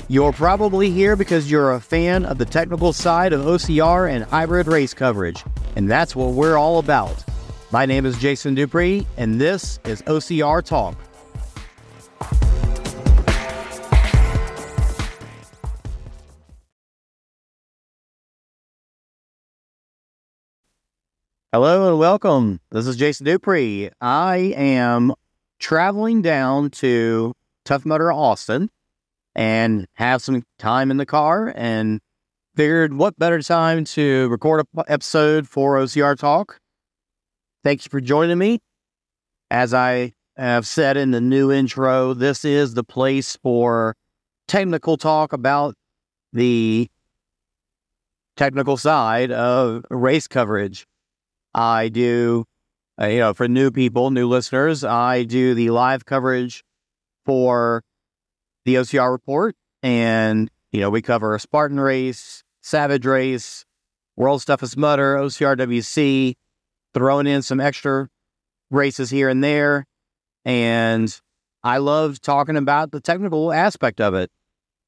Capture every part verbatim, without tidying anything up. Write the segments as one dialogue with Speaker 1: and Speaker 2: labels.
Speaker 1: You're probably here because you're a fan of the technical side of O C R and hybrid race coverage, and that's what we're all about. My name is Jason Dupree, and this is O C R Talk. Hello and welcome. This is Jason Dupree. I am traveling down to Tough Mudder, Austin, and have some time in the car, and figured what better time to record an episode for O C R Talk. Thank you for joining me. As I have said in the new intro, this is the place for technical talk about the technical side of race coverage. I do, uh, you know, for new people, new listeners, I do the live coverage for the O C R Report, and, you know, we cover a Spartan race, Savage race, World's Toughest Mudder, O C R W C, throwing in some extra races here and there, and I love talking about the technical aspect of it.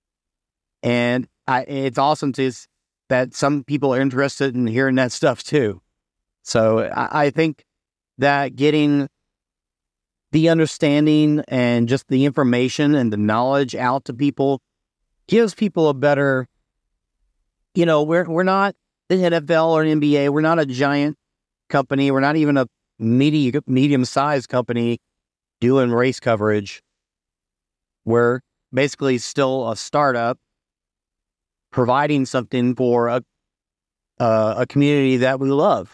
Speaker 1: And I, it's awesome to that some people are interested in hearing that stuff too. So I, I think that getting the understanding and just the information and the knowledge out to people gives people a better, you know, we're we're not the N F L or N B A. We're not a giant company. We're not even a medium, medium-sized company doing race coverage. We're basically still a startup providing something for a, a, a community that we love.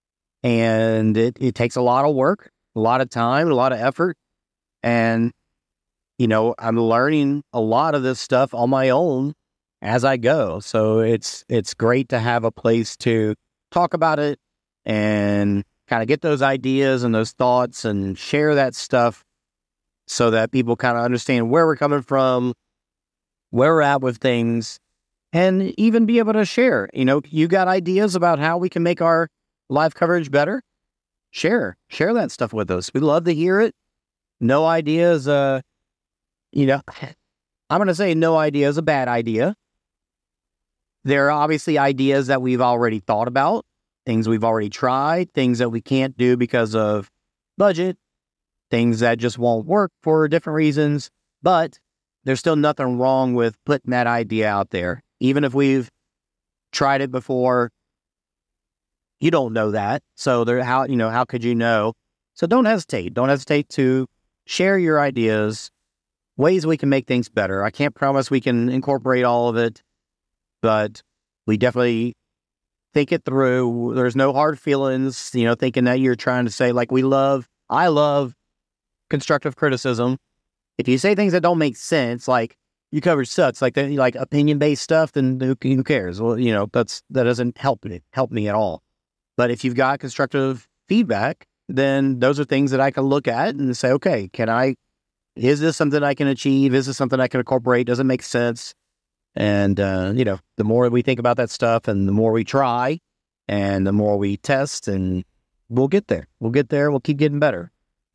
Speaker 1: And it, it takes a lot of work, a lot of time, a lot of effort. And, you know, I'm learning a lot of this stuff on my own as I go. So it's it's great to have a place to talk about it and kind of get those ideas and those thoughts and share that stuff so that people kind of understand where we're coming from, where we're at with things, and even be able to share. You know, you got ideas about how we can make our live coverage better? Share. Share that stuff with us. We'd love to hear it. No idea is a, you know, I'm going to say no idea is a bad idea. There are obviously ideas that we've already thought about, things we've already tried, things that we can't do because of budget, things that just won't work for different reasons, but there's still nothing wrong with putting that idea out there. Even if we've tried it before, you don't know that. So there, how, you know, how could you know? So don't hesitate. Don't hesitate to share your ideas, ways we can make things better. I can't promise we can incorporate all of it, but we definitely think it through. There's no hard feelings, you know, thinking that you're trying to say, like, we love, I love constructive criticism. If you say things that don't make sense, like you cover such, like the, like opinion-based stuff, then who, who cares? Well, you know, that's, that doesn't help me, help me at all. But if you've got constructive feedback, then those are things that I can look at and say, okay, can I, is this something I can achieve? Is this something I can incorporate? Does it make sense? And, uh, you know, the more we think about that stuff and the more we try and the more we test, and we'll get there. We'll get there. We'll keep getting better.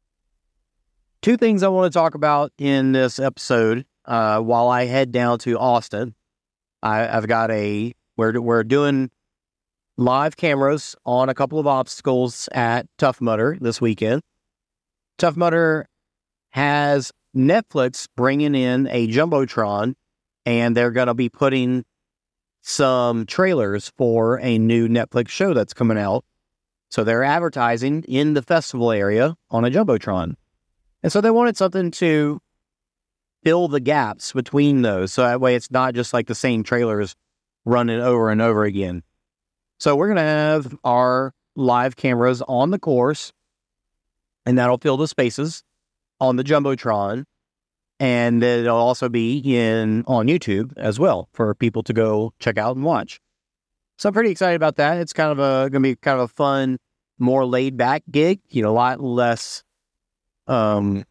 Speaker 1: Two things I want to talk about in this episode uh, while I head down to Austin. I, I've got a, we're, we're doing live cameras on a couple of obstacles at Tough Mudder this weekend. Tough Mudder has Netflix bringing in a Jumbotron, and they're going to be putting some trailers for a new Netflix show that's coming out. So they're advertising in the festival area on a Jumbotron. And so they wanted something to fill the gaps between those. So that way it's not just like the same trailers running over and over again. So we're going to have our live cameras on the course, and that'll fill the spaces on the Jumbotron. And it'll also be in on YouTube as well for people to go check out and watch. So I'm pretty excited about that. It's kind of a going to be kind of a fun, more laid back gig. You know, a lot less, um,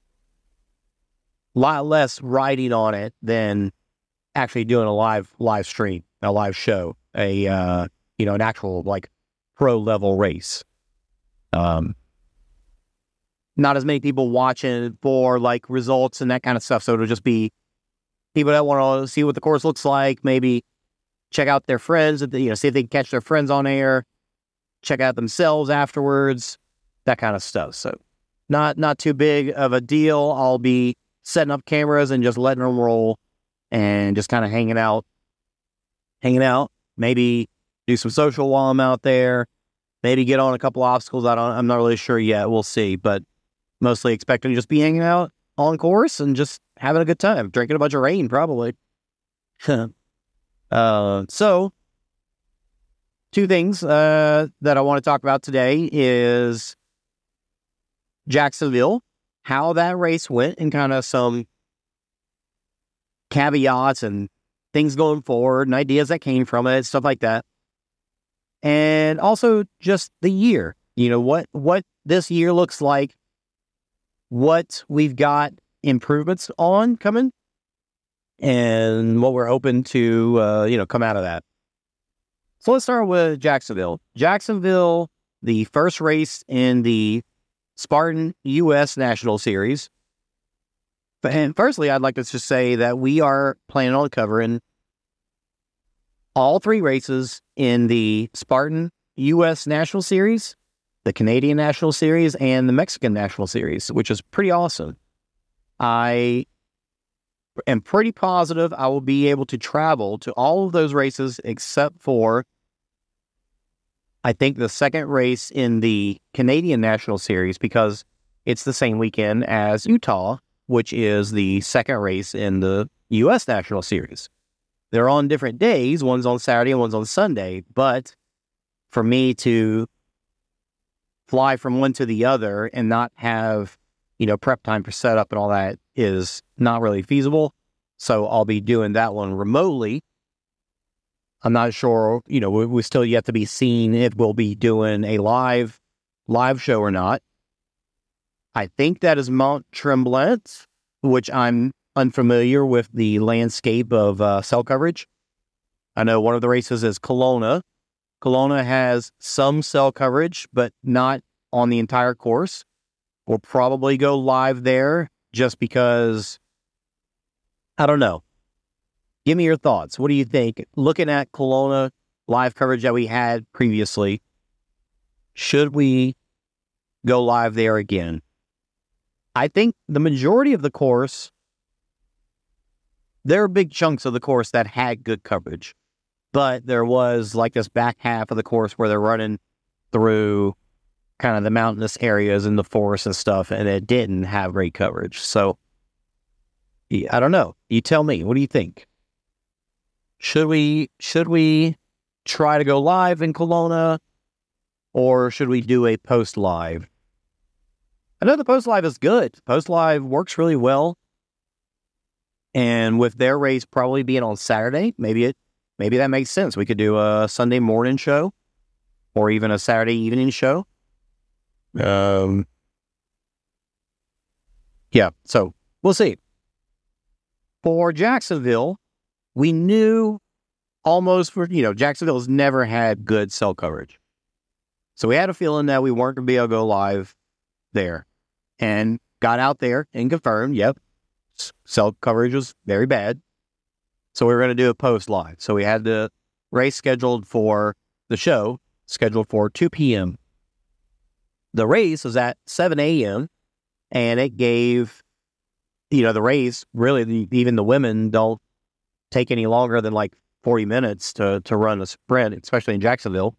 Speaker 1: lot less writing on it than actually doing a live live stream, a live show, a uh, you know, an actual like pro level race. Um, not as many people watching for like results and that kind of stuff. So it'll just be people that want to see what the course looks like, maybe check out their friends, you know, see if they can catch their friends on air, check out themselves afterwards, that kind of stuff. So not not too big of a deal. I'll be setting up cameras and just letting them roll and just kind of hanging out, hanging out, maybe do some social while I'm out there, maybe get on a couple obstacles. I don't, I'm not really sure yet. We'll see, but mostly expecting to just be hanging out on course and just having a good time, drinking a bunch of rain, probably. uh, so two things uh, that I want to talk about today is Jacksonville, how that race went, and kind of some caveats and things going forward and ideas that came from it, stuff like that. And also just the year, you know, what, what this year looks like, what we've got improvements on coming, and what we're hoping to, uh, you know, come out of that. So let's start with Jacksonville. Jacksonville, the first race in the Spartan U S National Series. And firstly, I'd like to just say that we are planning on covering all three races in the Spartan U S National Series, the Canadian National Series, and the Mexican National Series, which is pretty awesome. I am pretty positive I will be able to travel to all of those races except for, I think, the second race in the Canadian National Series, because it's the same weekend as Utah, which is the second race in the U S National Series. They're on different days. One's on Saturday and one's on Sunday. But for me to fly from one to the other and not have, you know, prep time for setup and all that is not really feasible. So I'll be doing that one remotely. I'm not sure, you know, we, we still yet to be seen if we'll be doing a live, live show or not. I think that is Mount Tremblant, which I'm unfamiliar with the landscape of uh, cell coverage. I know one of the races is Kelowna. Kelowna has some cell coverage, but not on the entire course. We'll probably go live there just because, I don't know. Give me your thoughts. What do you think? Looking at Kelowna live coverage that we had previously, should we go live there again? I think the majority of the course, there are big chunks of the course that had good coverage, but there was like this back half of the course where they're running through kind of the mountainous areas and the forest and stuff, and it didn't have great coverage. So, yeah, I don't know. You tell me. What do you think? Should we should we try to go live in Kelowna, or should we do a post live? I know the post live is good. Post live works really well, and with their race probably being on Saturday, maybe it maybe that makes sense. We could do a Sunday morning show, or even a Saturday evening show. Um, yeah. So we'll see. For Jacksonville, we knew almost for, you know, Jacksonville's never had good cell coverage. So we had a feeling that we weren't going to be able to go live there, and got out there and confirmed, yep, cell coverage was very bad. So we were going to do a post live. So we had the race scheduled for the show, scheduled for two p.m. The race was at seven a.m. and it gave, you know, the race, really, the, even the women don't take any longer than like forty minutes to, to run a sprint, especially in Jacksonville.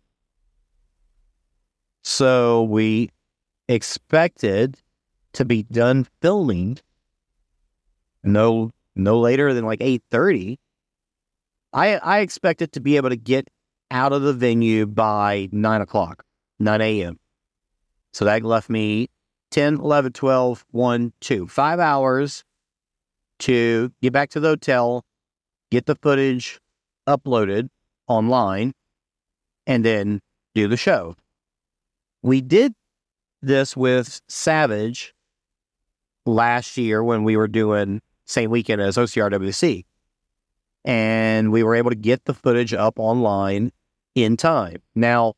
Speaker 1: So we expected to be done filming no no later than like eight thirty. I I expected to be able to get out of the venue by nine o'clock, nine a.m. So that left me ten, eleven, twelve, one, two, five hours to get back to the hotel, get the footage uploaded online, and then do the show. We did this with Savage last year when we were doing same weekend as O C R W C. And we were able to get the footage up online in time. Now,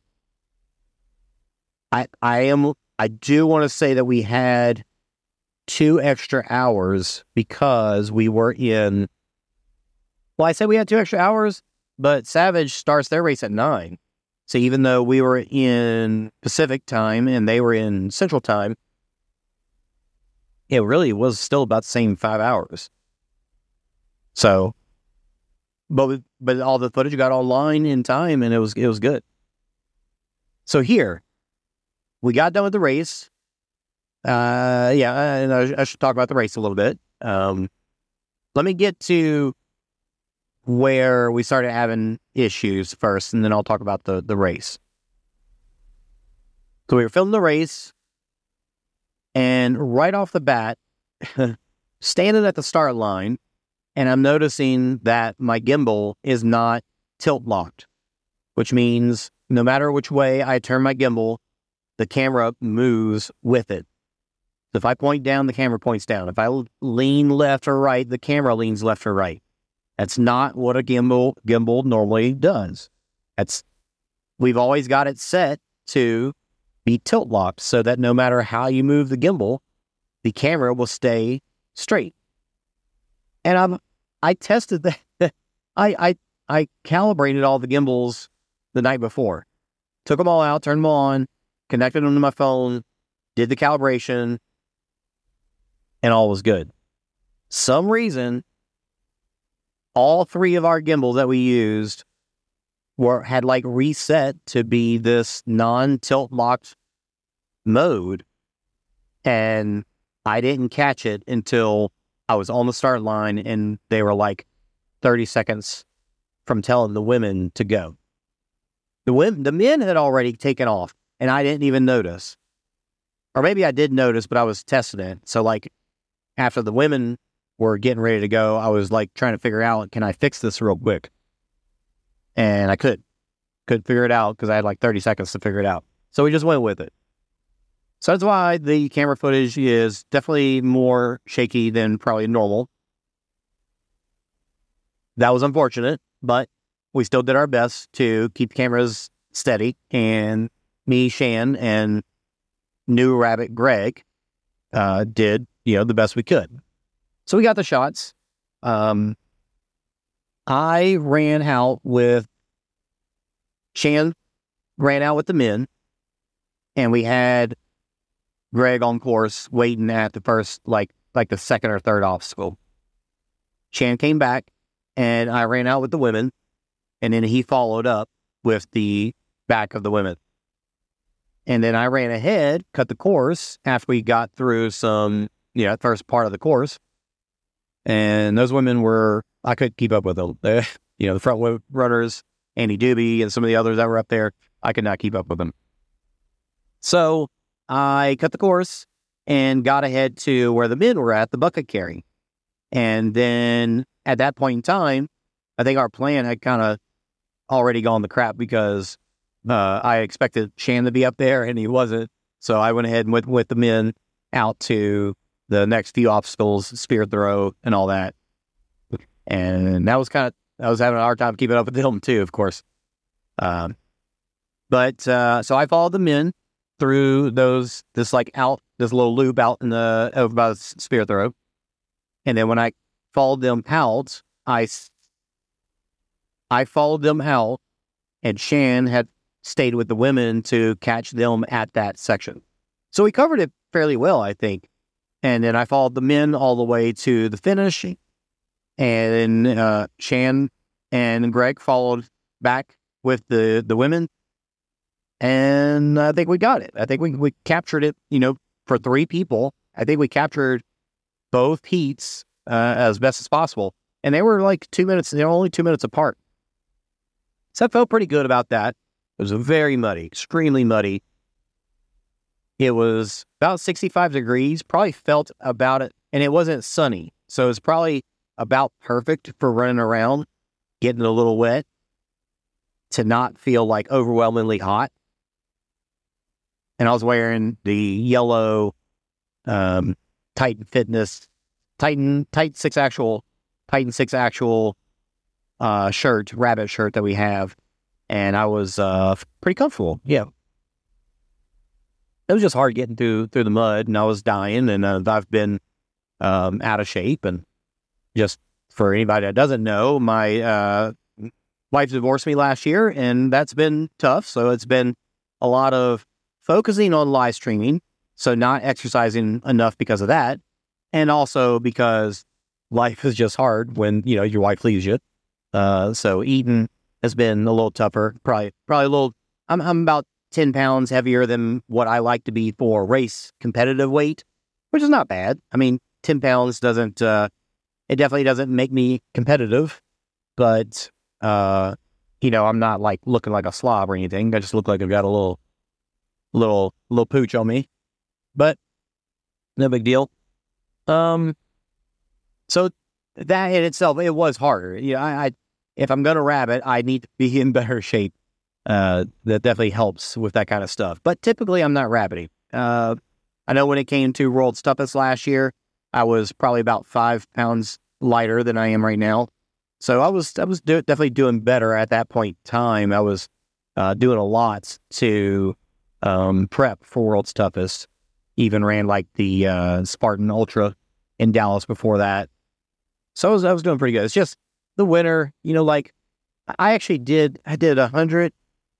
Speaker 1: I I am I do want to say that we had two extra hours because we were in Well, I said we had two extra hours, but Savage starts their race at nine. So even though we were in Pacific time and they were in Central time, it really was still about the same five hours. So, but we, but all the footage got online in time, and it was it was good. So here, we got done with the race. Uh, yeah, and I, I should talk about the race a little bit. Um, let me get to where we started having issues first, and then I'll talk about the, the race. So we were filming the race, and right off the bat, standing at the start line, and I'm noticing that my gimbal is not tilt locked, which means no matter which way I turn my gimbal, the camera moves with it. So if I point down, the camera points down. If I lean left or right, the camera leans left or right. That's not what a gimbal gimbal normally does. That's we've always got it set to be tilt locked so that no matter how you move the gimbal, the camera will stay straight. And I'm I tested that. I I I calibrated all the gimbals the night before. Took them all out, turned them on, connected them to my phone, did the calibration, and all was good. Some reason, all three of our gimbals that we used were had like reset to be this non-tilt locked mode, and I didn't catch it until I was on the start line, and they were like thirty seconds from telling the women to go. The women, the men had already taken off, and I didn't even notice. Or maybe I did notice, but I was testing it. So like after the women were getting ready to go, I was like trying to figure out, can I fix this real quick? And I could. Couldn't figure it out because I had like thirty seconds to figure it out. So we just went with it. So that's why the camera footage is definitely more shaky than probably normal. That was unfortunate, but we still did our best to keep cameras steady. And me, Shan, and new rabbit Greg uh, did, you know, the best we could. So we got the shots. Um, I ran out with, Shan ran out with the men, and we had Greg on course waiting at the first, like, like the second or third obstacle. Shan came back, and I ran out with the women, and then he followed up with the back of the women. And then I ran ahead, cut the course after we got through some, you know, first part of the course. And those women were, I couldn't keep up with them. You know, the front runners, Andy Doobie, and some of the others that were up there, I could not keep up with them. So I cut the course and got ahead to where the men were at, the bucket carry. And then at that point in time, I think our plan had kind of already gone to crap because uh, I expected Shan to be up there and he wasn't. So I went ahead and went with the men out to the next few obstacles, spear throw and all that. And that was kind of, I was having a hard time keeping up with them too, of course. Um, but uh, so I followed the men through those, this like out, this little loop out in the, over by the spear throw. And then when I followed them out, I, I followed them out, and Shan had stayed with the women to catch them at that section. So we covered it fairly well, I think. And then I followed the men all the way to the finish. And uh, Shan and Greg followed back with the, the women. And I think we got it. I think we, we captured it, you know, for three people. I think we captured both heats uh, as best as possible. And they were like two minutes, they were only two minutes apart. So I felt pretty good about that. It was very muddy, extremely muddy. It was about sixty-five degrees, probably felt about it, and it wasn't sunny. So it was probably about perfect for running around, getting a little wet, to not feel like overwhelmingly hot. And I was wearing the yellow um, Titan Fitness, Titan, Titan six actual, Titan six actual uh, shirt, rabbit shirt that we have. And I was uh, pretty comfortable. Yeah. It was just hard getting through through the mud, and I was dying, and uh, I've been um, out of shape and just for anybody that doesn't know, my uh, wife divorced me last year, and that's been tough. So it's been a lot of focusing on live streaming, so not exercising enough because of that, and also because life is just hard when, you know, your wife leaves you. Uh, so eating has been a little tougher. Probably, probably a little. I'm, I'm about ten pounds heavier than what I like to be for race competitive weight, which is not bad. I mean, ten pounds doesn't. Uh, it definitely doesn't make me competitive, but uh, you know, I'm not like looking like a slob or anything. I just look like I've got a little, little, little pooch on me, but no big deal. Um, so that in itself, it was harder. You know, I, I if I'm gonna rabbit, I need to be in better shape. Uh, that definitely helps with that kind of stuff. But typically, I'm not rabbiting. Uh, I know when it came to World's Toughest last year, I was probably about five pounds lighter than I am right now. So I was I was do- definitely doing better at that point in time. I was uh, doing a lot to um, prep for World's Toughest. Even ran like the uh, Spartan Ultra in Dallas before that. So I was, I was doing pretty good. It's just the winter, you know, like I actually did, I did one hundred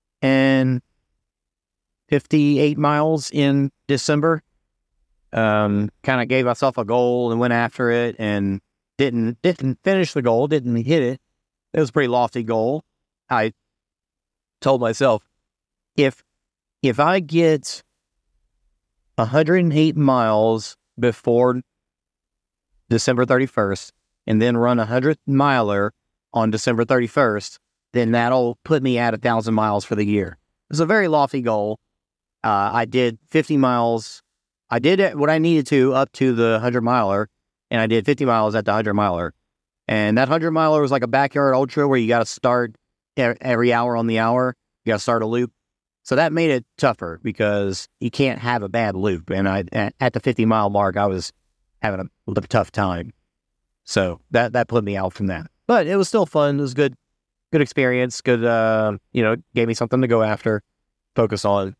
Speaker 1: fifty-eight miles in December. Um, kind of gave myself a goal and went after it and didn't, didn't finish the goal, didn't hit it. It was a pretty lofty goal. I told myself, if, if I get one hundred eight miles before December thirty-first and then run a hundred miler on December thirty-first, then that'll put me at a thousand miles for the year. It's a very lofty goal. Uh, I did fifty miles. I did what I needed to up to the hundred miler, and I did fifty miles at the hundred miler. And that hundred miler was like a backyard ultra where you got to start every hour on the hour. You got to start a loop. So that made it tougher because you can't have a bad loop. And I, at the fifty mile mark, I was having a, a tough time. So that, that put me out from that. But it was still fun. It was good, good experience. Good, uh, you know, gave me something to go after, focus on.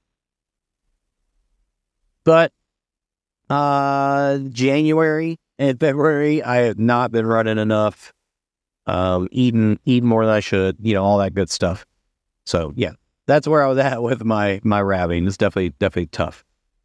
Speaker 1: But uh, January and February, I have not been running enough, um, eating, eating more than I should, you know, all that good stuff. So yeah. That's where I was at with my, my rabbing. It's definitely, definitely tough.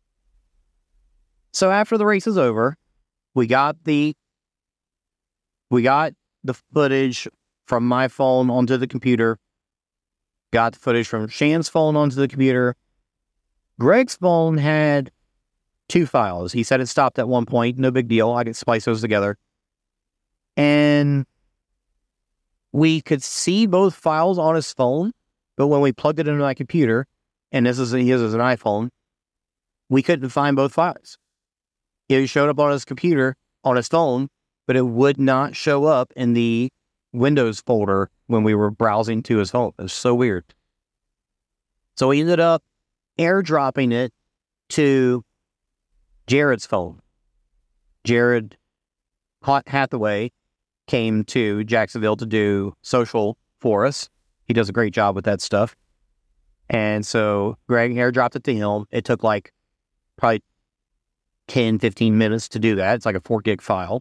Speaker 1: So after the race is over, we got the, we got the footage from my phone onto the computer, got the footage from Shan's phone onto the computer. Greg's phone had two files. He said it stopped at one point. No big deal. I could splice those together. And we could see both files on his phone. But when we plugged it into my computer, and this is he uses an iPhone, we couldn't find both files. It showed up on his computer, on his phone, but it would not show up in the Windows folder when we were browsing to his phone. It was so weird. So we ended up airdropping it to Jared's phone. Jared Hathaway came to Jacksonville to do social for us. He does a great job with that stuff. And so Greg airdropped it to him. It took like probably ten, fifteen minutes to do that. It's like a four gig file.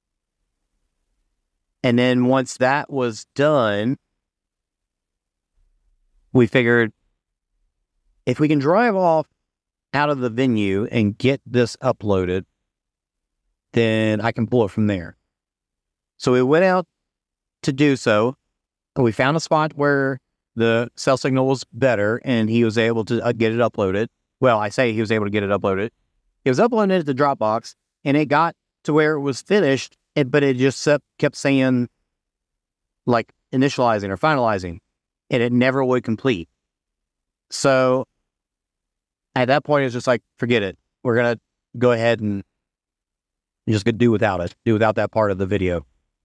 Speaker 1: And then once that was done, we figured if we can drive off out of the venue and get this uploaded, then I can pull it from there. So we went out to do so. We found a spot where the cell signal was better and he was able to uh, get it uploaded. Well, I say he was able to get it uploaded. It was uploaded to Dropbox and it got to where it was finished, and, but it just kept saying like initializing or finalizing, and it never would complete. So at that point, it was just like, forget it. We're going to go ahead and just gonna do without it, do without that part of the video.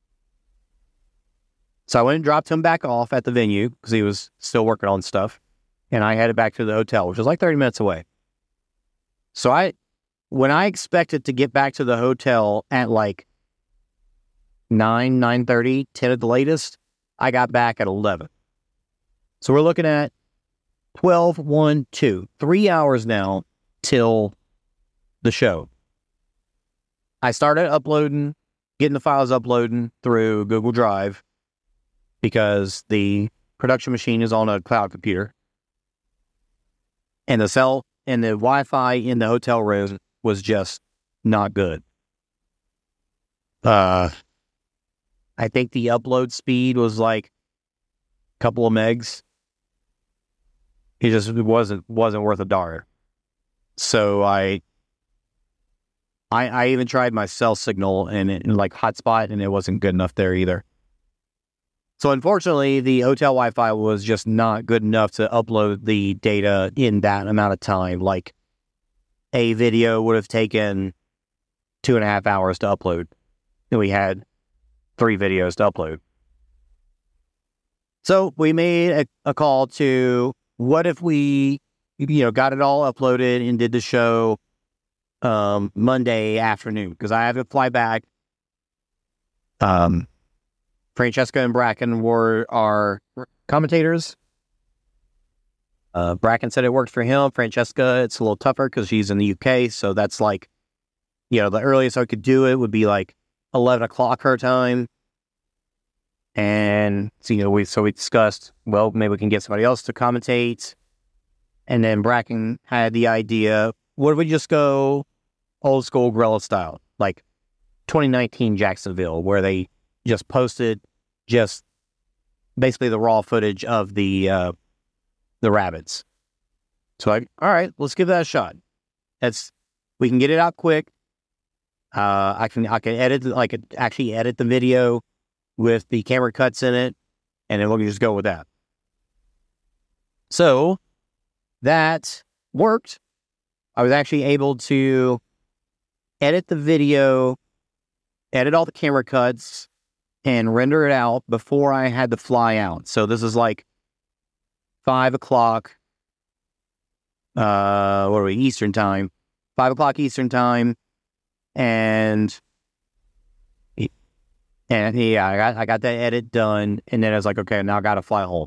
Speaker 1: So I went and dropped him back off at the venue because he was still working on stuff. And I headed back to the hotel, which was like thirty minutes away. So I, when I expected to get back to the hotel at like nine, nine thirty, ten at the latest, I got back at eleven. So we're looking at twelve, one, two, three hours now till the show. I started uploading, getting the files uploading through Google Drive because the production machine is on a cloud computer. And the cell and the Wi-Fi in the hotel room was just not good. Uh, I think the upload speed was like a couple of megs. It just it wasn't wasn't worth a dollar. So I, I, I even tried my cell signal and, it, and like hotspot, and it wasn't good enough there either. So unfortunately, the hotel Wi-Fi was just not good enough to upload the data in that amount of time. Like a video would have taken two and a half hours to upload, and we had three videos to upload. So we made a, a call to, what if we, you know, got it all uploaded and did the show um, Monday afternoon? Because I have to fly back. Um, Francesca and Bracken were our commentators. Uh, Bracken said it worked for him. Francesca, it's a little tougher because she's in the U K. So that's like, you know, the earliest I could do it would be like eleven o'clock her time. And so, you know, we, so we discussed, well, maybe we can get somebody else to commentate. And then Bracken had the idea, what if we just go old school guerrilla style, like twenty nineteen Jacksonville, where they just posted just basically the raw footage of the uh, the rabbits. So like, all right, let's give that a shot. That's we can get it out quick. Uh, I can I can edit like actually edit the video with the camera cuts in it, and then we'll just go with that. So that worked. I was actually able to edit the video, edit all the camera cuts, and render it out before I had to fly out. So this is like five o'clock, uh, what are we, Eastern time, five o'clock Eastern time. And, and yeah, I got, I got that edit done. And then I was like, okay, now I got to fly home.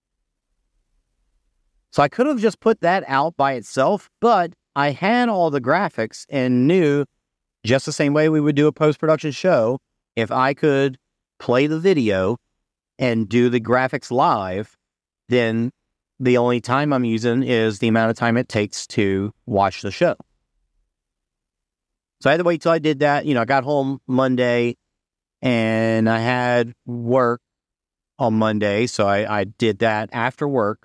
Speaker 1: So I could have just put that out by itself, but I had all the graphics and knew, just the same way we would do a post-production show, if I could play the video and do the graphics live, then the only time I'm using is the amount of time it takes to watch the show. So I had to wait till I did that. You know, I got home Monday and I had work on Monday. So I, I did that after work.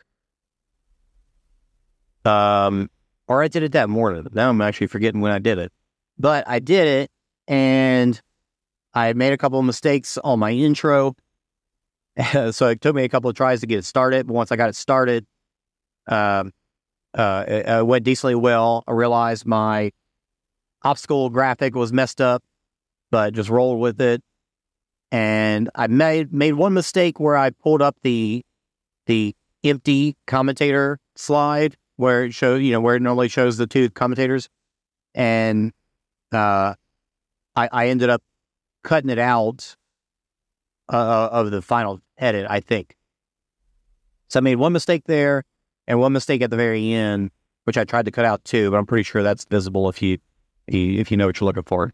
Speaker 1: Um, or I did it that morning. Now I'm actually forgetting when I did it. But I did it, and I made a couple of mistakes on my intro. So it took me a couple of tries to get it started. But once I got it started, um, uh, it, it went decently well. I realized my obstacle graphic was messed up, but just rolled with it. And I made made one mistake where I pulled up the the empty commentator slide where it shows, you know, where it normally shows the two commentators, and uh, I, I ended up cutting it out uh, of the final edit, I think. So I made one mistake there and one mistake at the very end, which I tried to cut out too, but I'm pretty sure that's visible if you if you know what you're looking for.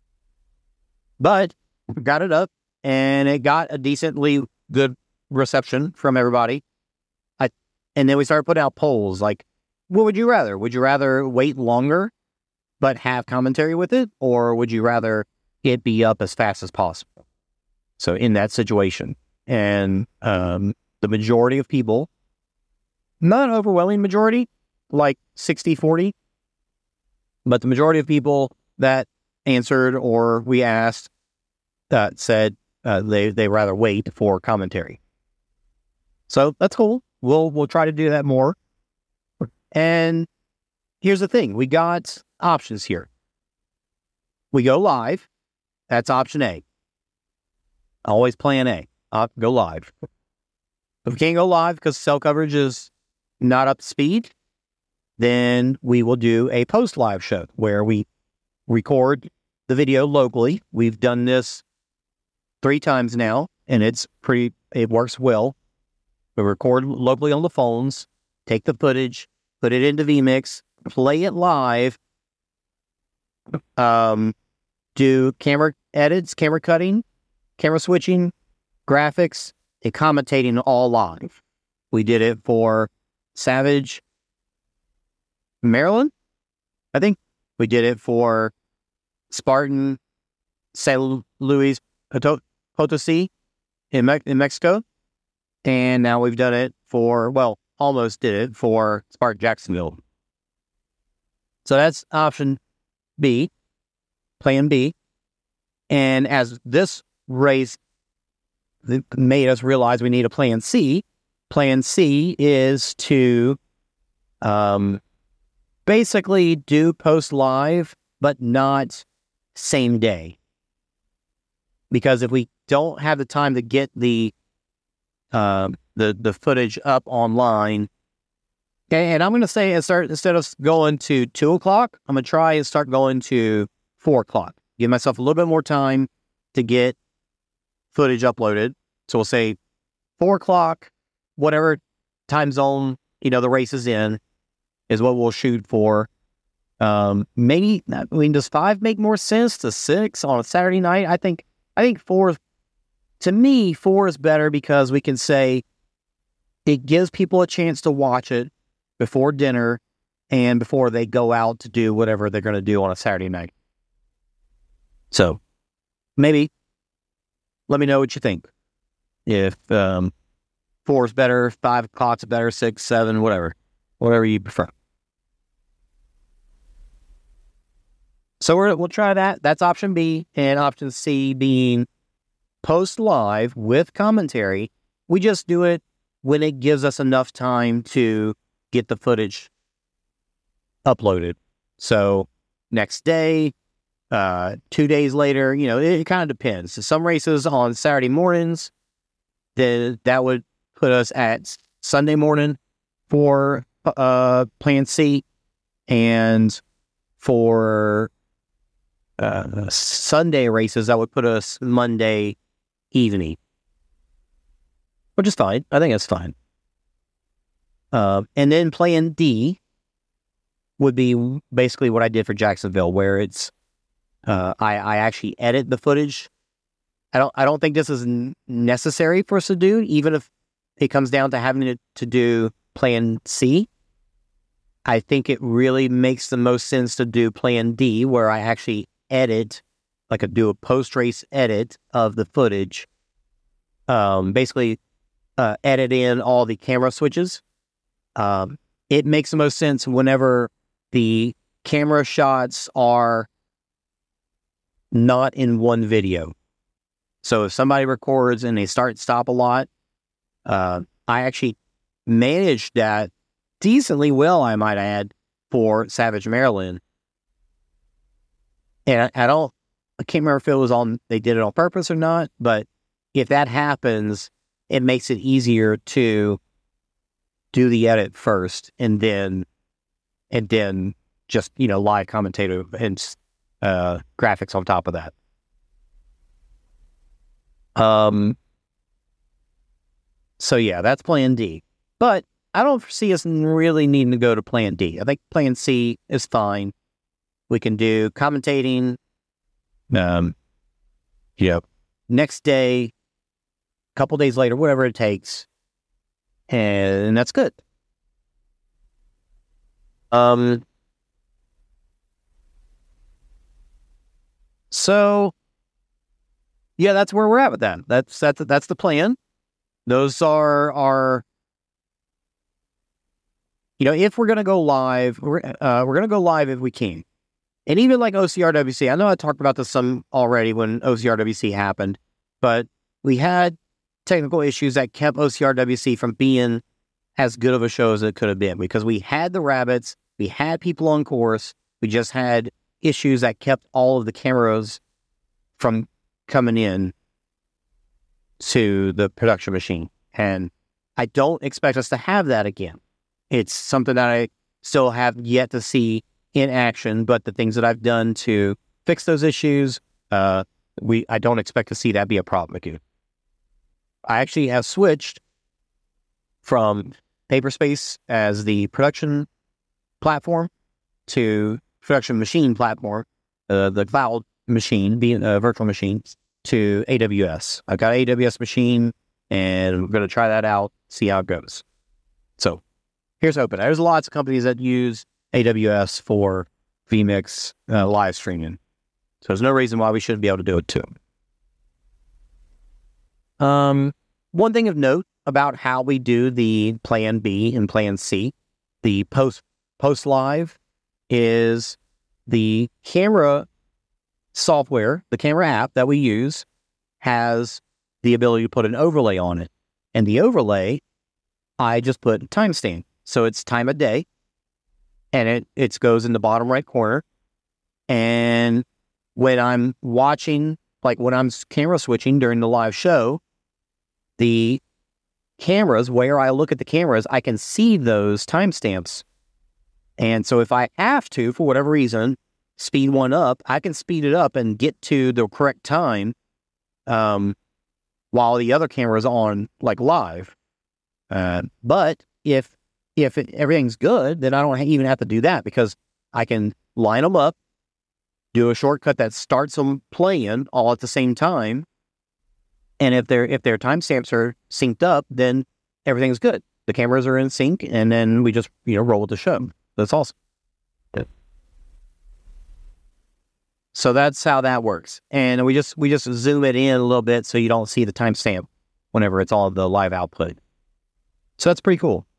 Speaker 1: But got it up, and it got a decently good reception from everybody. I and then we started putting out polls like, what would you rather? Would you rather wait longer but have commentary with it, or would you rather it be up as fast as possible? So in that situation, and um, the majority of people, not an overwhelming majority, like sixty forty, but the majority of people that answered or we asked uh, said uh, they they rather wait for commentary. So that's cool. We'll we'll try to do that more. And here's the thing: we got options here. We go live. That's option A. Always plan A. Uh, go live. If we can't go live because cell coverage is not up to speed, then we will do a post-live show where we record the video locally. We've done this three times now, and it's pretty, it works well. We record locally on the phones, take the footage, put it into vMix, play it live, um, do camera edits, camera cutting, camera switching, graphics, and commentating all live. We did it for Savage, Maryland, I think. We did it for Spartan, San Luis Potosi in, Me- in Mexico. And now we've done it for, well, almost did it for Spartan Jacksonville. So that's option B, plan B. And as this race made us realize we need a plan C, plan C is to um, basically do post live, but not same day. Because if we don't have the time to get the uh, the the footage up online, and I'm going to say start instead of going to two o'clock, I'm going to try and start going to four o'clock. Give myself a little bit more time to get footage uploaded. So we'll say four o'clock, whatever time zone, you know, the race is in, is what we'll shoot for. Um, maybe, I mean, does five make more sense to six on a Saturday night? I think, I think four, to me, four is better because we can say it gives people a chance to watch it before dinner and before they go out to do whatever they're going to do on a Saturday night. So maybe let me know what you think. If um, four is better, five o'clock's better, six, seven, whatever, whatever you prefer. So we're, we'll try that. That's option B. And option C being post live with commentary. We just do it when it gives us enough time to get the footage uploaded. So next day, uh, two days later, you know, it, it kind of depends. So some races on Saturday mornings, then that would put us at Sunday morning for uh, plan C. And for uh, Sunday races, that would put us Monday evening, which is fine. I think that's fine. Uh, and then plan D would be basically what I did for Jacksonville, where it's uh, I, I actually edit the footage. I don't I don't think this is n- necessary for us to do, even if it comes down to having to, to do plan C. I think it really makes the most sense to do plan D, where I actually edit, like a do a post-race edit of the footage. Um, basically, uh, edit in all the camera switches. Um, it makes the most sense whenever the camera shots are not in one video. So if somebody records and they start and stop a lot, uh, I actually managed that decently well, I might add, for Savage, Maryland. And I, I don't, I can't remember if it was on, they did it on purpose or not, but if that happens, it makes it easier to do the edit first and then, and then just, you know, live commentator and uh, graphics on top of that. Um. So yeah, that's plan D. But I don't see us really needing to go to plan D. I think plan C is fine. We can do commentating. Um. Yep. Next day, a couple days later, whatever it takes, and that's good. Um. So, yeah, that's where we're at with that. That's that's that's the plan. Those are our, you know, if we're gonna go live, we're uh, we're gonna go live if we can, and even like O C R W C. I know I talked about this some already when O C R W C happened, but we had technical issues that kept O C R W C from being as good of a show as it could have been, because we had the rabbits, we had people on course, we just had issues that kept all of the cameras from coming in to the production machine. And I don't expect us to have that again. It's something that I still have yet to see in action, but the things that I've done to fix those issues, uh, we I don't expect to see that be a problem again. I actually have switched from Paperspace as the production platform to production machine platform, uh, the cloud machine, being a virtual machine, to A W S. I've got an A W S machine, and I'm going to try that out, see how it goes. So here's hoping. There's lots of companies that use A W S for vMix uh, live streaming. So there's no reason why we shouldn't be able to do it too. Um, one thing of note about how we do the Plan B and Plan C, the post post live, is the camera software, the camera app that we use, has the ability to put an overlay on it. And the overlay, I just put timestamp. So it's time of day, and it, it goes in the bottom right corner. And when I'm watching, like when I'm camera switching during the live show, the cameras, where I look at the cameras, I can see those timestamps. And so if I have to, for whatever reason, speed one up, I can speed it up and get to the correct time um, while the other camera is on, like live. Uh, but if if it, everything's good, then I don't even have to do that, because I can line them up, do a shortcut that starts them playing all at the same time. And if their if their timestamps are synced up, then everything's good. The cameras are in sync, and then we just you know roll with the show. That's awesome. Yeah. So that's how that works. And we just we just zoom it in a little bit so you don't see the timestamp whenever it's all the live output. So that's pretty cool.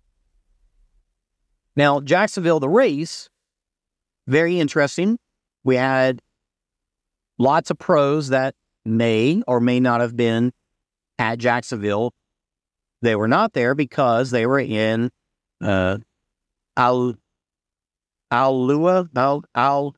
Speaker 1: Now, Jacksonville, the race, very interesting. We had lots of pros that may or may not have been at Jacksonville. They were not there because they were in uh, Al Alua Al Al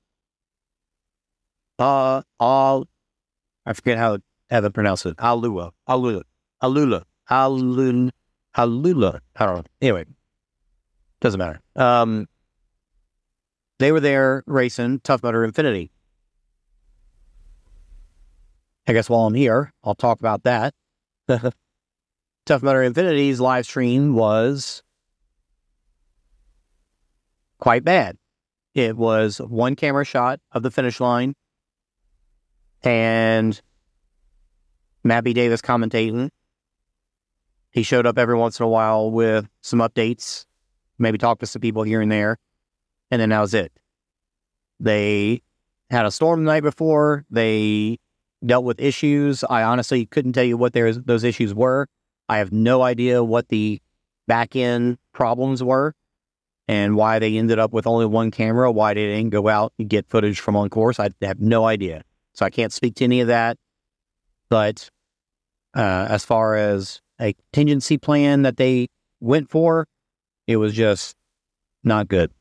Speaker 1: uh Al I forget how how to pronounce it. Alua Alula Alula Alun Alula. I don't know. Anyway, doesn't matter. Um, they were there racing Tough Mudder Infinity. I guess while I'm here, I'll talk about that. Tough Mudder Infinity's live stream was quite bad. It was one camera shot of the finish line, and Matt B. Davis commentating. He showed up every once in a while with some updates, maybe talked to some people here and there, and then that was it. They had a storm the night before. They dealt with issues. I honestly couldn't tell you what their, those issues were. I have no idea what the back-end problems were and why they ended up with only one camera, why they didn't go out and get footage from on course. I have no idea. So I can't speak to any of that. But uh, as far as a contingency plan that they went for, it was just not good.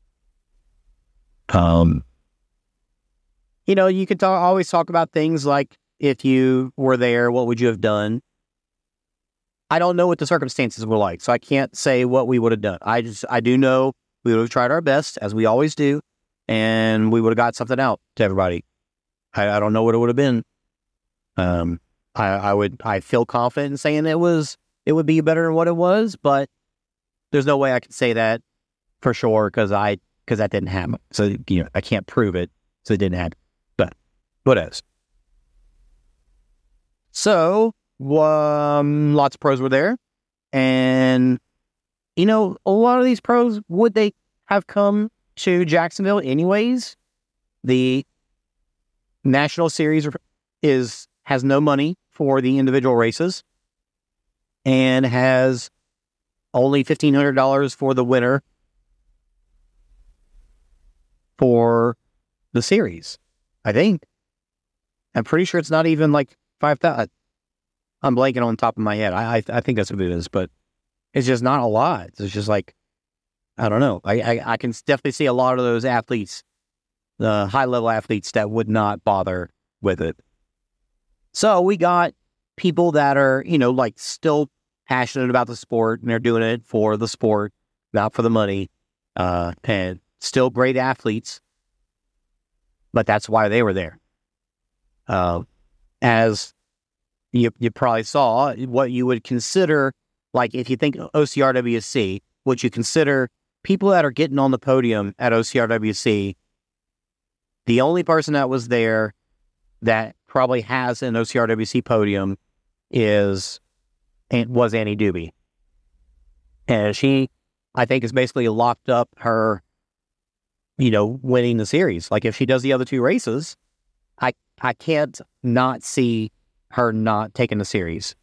Speaker 1: Um, you know, you could talk, always talk about things like, if you were there, what would you have done? I don't know what the circumstances were like, so I can't say what we would have done. I just, I do know we would have tried our best, as we always do, and we would have got something out to everybody. I, I don't know what it would have been. Um, I, I would, I feel confident in saying it was, it would be better than what it was, but there's no way I can say that for sure, because I, because that didn't happen. So, you know, I can't prove it, so it didn't happen. But what else? So, um, lots of pros were there, and you know, a lot of these pros, would they have come to Jacksonville anyways? The National Series is has no money for the individual races, and has only fifteen hundred dollars for the winner for the series. I think. I'm pretty sure it's not even like five thousand. I'm blanking on the top of my head. I, I I think that's what it is, but it's just not a lot. It's just like, I don't know. I, I, I can definitely see a lot of those athletes, the high-level athletes, that would not bother with it. So we got people that are, you know, like still passionate about the sport, and they're doing it for the sport, not for the money, uh, and still great athletes, but that's why they were there. Uh, as you, you probably saw, what you would consider, like if you think O C R W C, what you consider people that are getting on the podium at O C R W C the only person that was there that probably has an O C R W C podium is and was Annie Doobie. And she, I think, has basically locked up her, you know, winning the series. Like, if she does the other two races, I I can't not see her not taking the series.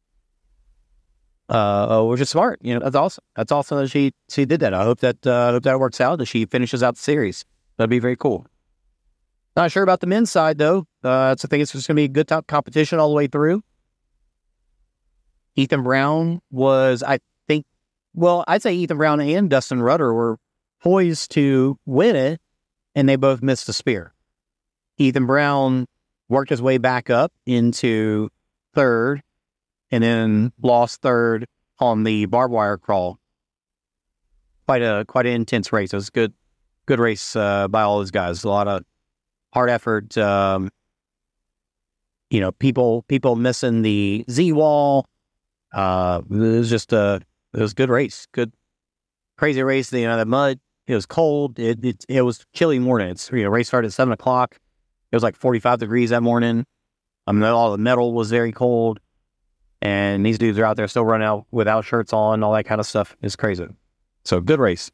Speaker 1: Uh, which is smart. You know, that's awesome. That's awesome that she she did that. I hope that uh, I hope that works out, that she finishes out the series. That'd be very cool. Not sure about the men's side though. Uh, so I think it's just gonna be a good top competition all the way through. Ethan Brown was, I think, well, I'd say Ethan Brown and Dustin Rudder were poised to win it, and they both missed the spear. Ethan Brown worked his way back up into third, and then lost third on the barbed wire crawl. Quite a quite an intense race. It was a good good race uh, by all those guys. A lot of hard effort. Um, you know, people people missing the Z wall. Uh, it was just a it was a good race. Good crazy race. You know, the mud. It was cold. It it, it was chilly morning. It's, you know, race started at seven o'clock. It was like forty-five degrees that morning. I mean, all the metal was very cold. And these dudes are out there still running out without shirts on, all that kind of stuff. It's crazy. So, good race.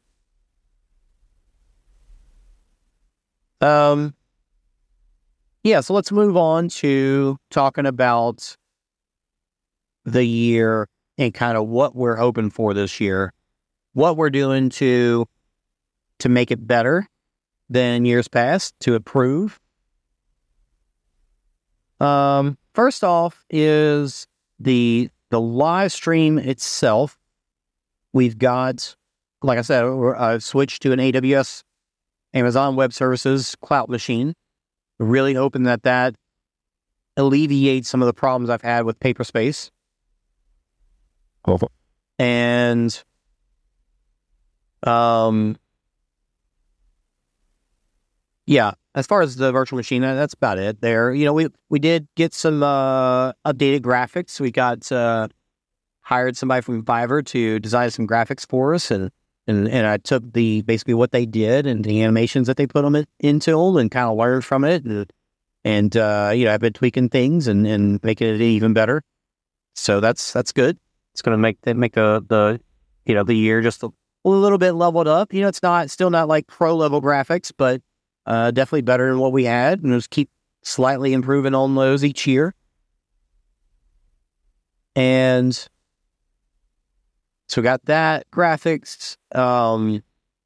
Speaker 1: Um, yeah, so let's move on to talking about the year and kind of what we're hoping for this year. What we're doing to, to make it better than years past, to improve. Um, first off is the the live stream itself. We've got, like I said, I've switched to an A W S, Amazon Web Services cloud machine. Really hoping that that alleviates some of the problems I've had with Paperspace. And um, yeah, as far as the virtual machine, that's about it there. You know, we, we did get some uh, updated graphics. We got uh, hired somebody from Fiverr to design some graphics for us. And, and, and I took the basically what they did and the animations that they put them into and kind of learned from it. And, and uh, you know, I've been tweaking things and, and making it even better. So that's that's good. It's going to make the, make the, the, you know, the year just a, a little bit leveled up. You know, it's not still not like pro level graphics, but Uh, definitely better than what we had, and just keep slightly improving on those each year. And so we got that graphics. Um,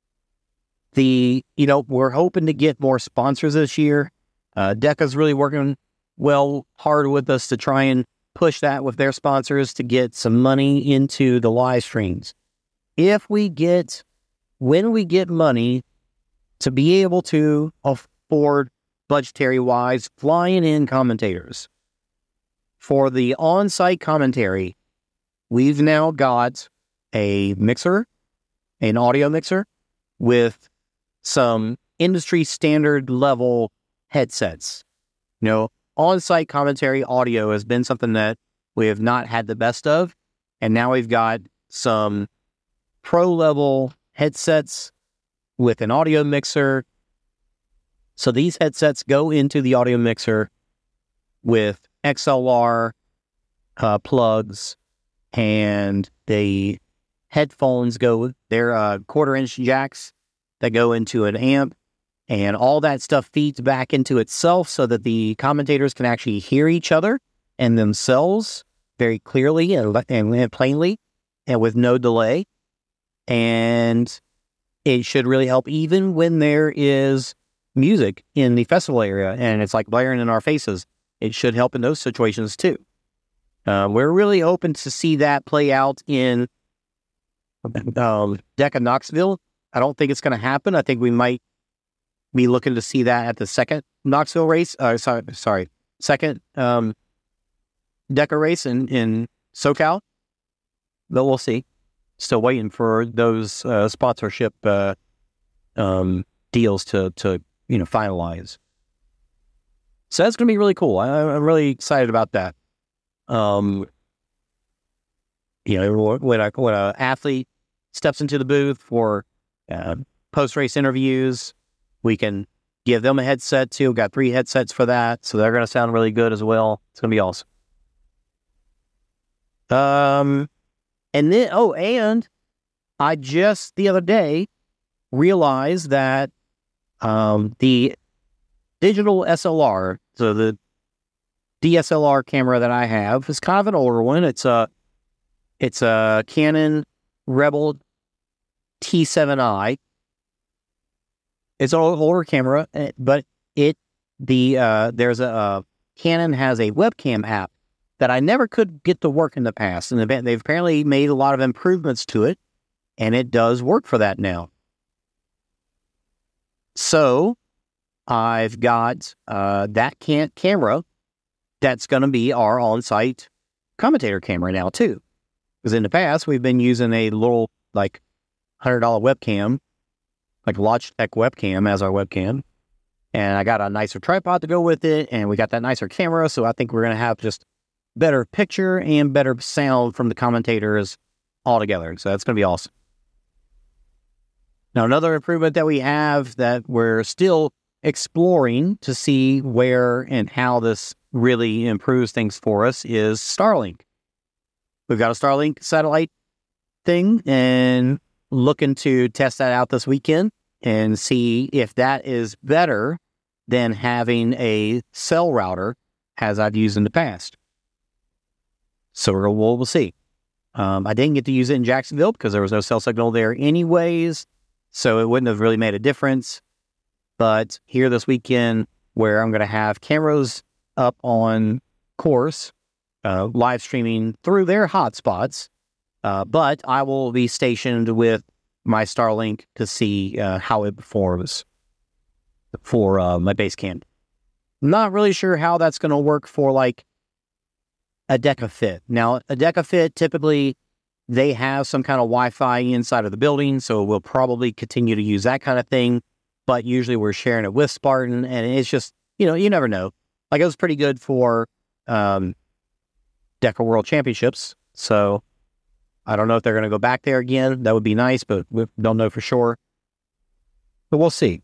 Speaker 1: the you know we're hoping to get more sponsors this year. Uh, Deca's really working well hard with us to try and push that with their sponsors to get some money into the live streams. If we get, when we get money to be able to afford, budgetary-wise, flying in commentators. For the on-site commentary, we've now got a mixer, an audio mixer, with some industry standard level headsets. You know, on-site commentary audio has been something that we have not had the best of, and now we've got some pro-level headsets with an audio mixer. So these headsets go into the audio mixer with X L R uh, plugs, and the headphones go, they're uh, quarter inch jacks that go into an amp, and all that stuff feeds back into itself so that the commentators can actually hear each other and themselves very clearly and, and, and plainly and with no delay. And it should really help even when there is music in the festival area and it's like blaring in our faces. It should help in those situations too. Uh, we're really open to see that play out in um, Deca Knoxville. I don't think it's going to happen. I think we might be looking to see that at the second Knoxville race. Uh, sorry, sorry, second um, Deca race in, in SoCal. But we'll see. Still waiting for those uh, sponsorship uh, um, deals to, to you know finalize. So that's going to be really cool. I, I'm really excited about that. Um, you know, when a when an athlete steps into the booth for uh, post race interviews, we can give them a headset too. Got three headsets for that, so they're going to sound really good as well. It's going to be awesome. Um, and then, oh, and I just the other day realized that um, the digital S L R, so the D S L R camera that I have is kind of an older one. It's a it's a Canon Rebel T seven i. It's an older camera, but it the uh, there's a uh, Canon has a webcam app that I never could get to work in the past, and they've apparently made a lot of improvements to it, and it does work for that now. So I've got uh, that can- camera that's going to be our on-site commentator camera now too, because in the past we've been using a little like one hundred dollars webcam, like Logitech webcam as our webcam, and I got a nicer tripod to go with it, and we got that nicer camera, so I think we're going to have just better picture and better sound from the commentators all together. So that's going to be awesome. Now, another improvement that we have that we're still exploring to see where and how this really improves things for us is Starlink. We've got a Starlink satellite thing and looking to test that out this weekend and see if that is better than having a cell router as I've used in the past. So we'll, we'll see. Um, I didn't get to use it in Jacksonville because there was no cell signal there anyways, so it wouldn't have really made a difference. But here this weekend, where I'm going to have cameras up on course, uh, live streaming through their hotspots, uh, but I will be stationed with my Starlink to see uh, how it performs for uh, my base camp. Not really sure how that's going to work for like a DecaFit. Now, a DecaFit, typically, they have some kind of Wi-Fi inside of the building, so we'll probably continue to use that kind of thing, but usually we're sharing it with Spartan, and it's just, you know, you never know. Like, it was pretty good for um, Deca World Championships, so I don't know if they're going to go back there again. That would be nice, but we don't know for sure. But we'll see.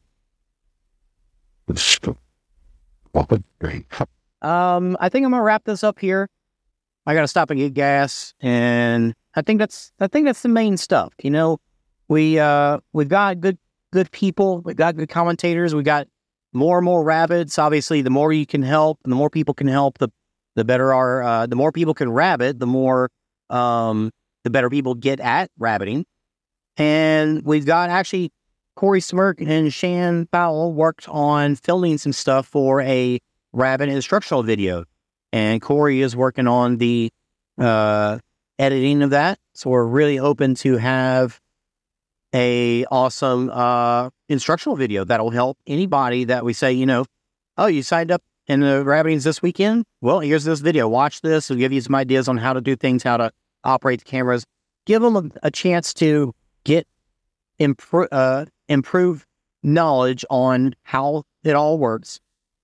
Speaker 1: Um, I think I'm going to wrap this up here. I got to stop and get gas, and I think that's I think that's the main stuff. You know, we uh we've got good good people, we've got good commentators, we got more and more rabbits. Obviously, the more you can help, and the more people can help, the the better our uh, the more people can rabbit, the more um the better people get at rabbiting. And we've got actually Corey Smirk and Shan Powell worked on filming some stuff for a rabbit instructional video. And Corey is working on the uh, editing of that. So we're really hoping to have a awesome uh, instructional video that'll help anybody that we say, you know, oh, you signed up in the rabbitings this weekend? Well, here's this video. Watch this. It'll give you some ideas on how to do things, how to operate the cameras. Give them a, a chance to get impro- uh, improve knowledge on how it all works.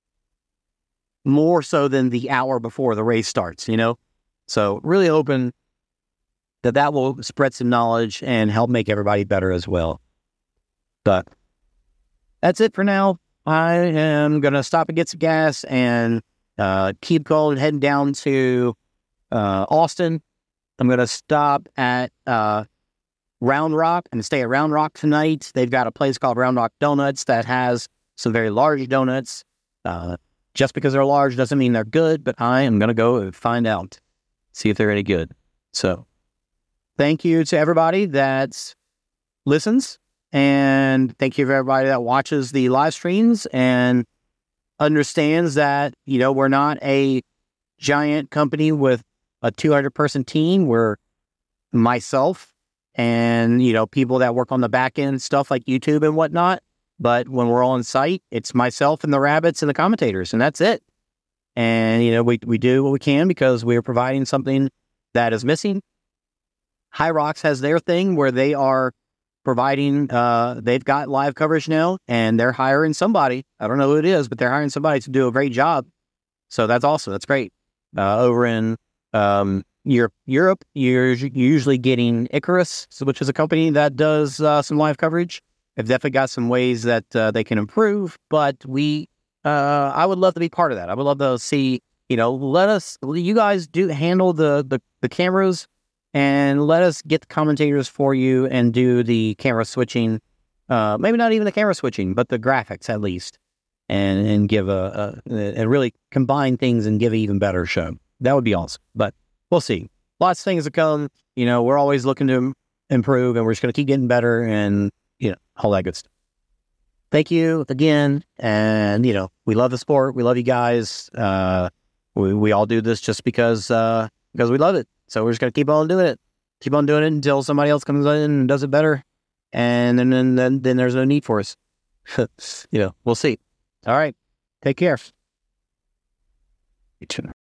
Speaker 1: More so than the hour before the race starts, you know? So really hoping that that will spread some knowledge and help make everybody better as well. But that's it for now. I am going to stop and get some gas and uh, keep going, heading down to uh, Austin. I'm going to stop at uh, Round Rock and stay at Round Rock tonight. They've got a place called Round Rock Donuts that has some very large donuts. Uh, Just because they're large doesn't mean they're good, but I am going to go and find out, see if they're any good. So thank you to everybody that listens, and thank you to everybody that watches the live streams and understands that, you know, we're not a giant company with a two hundred person team. We're myself and, you know, people that work on the back end stuff like YouTube and whatnot. But when we're on site, it's myself and the rabbits and the commentators, and that's it. And, you know, we, we do what we can because we're providing something that is missing. High Rocks has their thing where they are providing, uh, they've got live coverage now, and they're hiring somebody. I don't know who it is, but they're hiring somebody to do a great job. So that's awesome. That's great. Uh, over in um, Europe, Europe, you're usually getting Icarus, which is a company that does uh, some live coverage. They've definitely got some ways that uh, they can improve, but we, uh, I would love to be part of that. I would love to see, you know, let us, you guys do handle the, the, the cameras and let us get the commentators for you and do the camera switching. Uh, maybe not even the camera switching, but the graphics at least, and, and give a, a, and really combine things and give an even better show. That would be awesome, but we'll see. Lots of things to come. You know, we're always looking to improve, and we're just going to keep getting better and, you know, all that good stuff. Thank you again. And, you know, we love the sport. We love you guys. Uh, we, we all do this just because, uh, because we love it. So we're just going to keep on doing it. Keep on doing it until somebody else comes in and does it better. And then, then, then, then there's no need for us. You know, we'll see. All right. Take care. You too.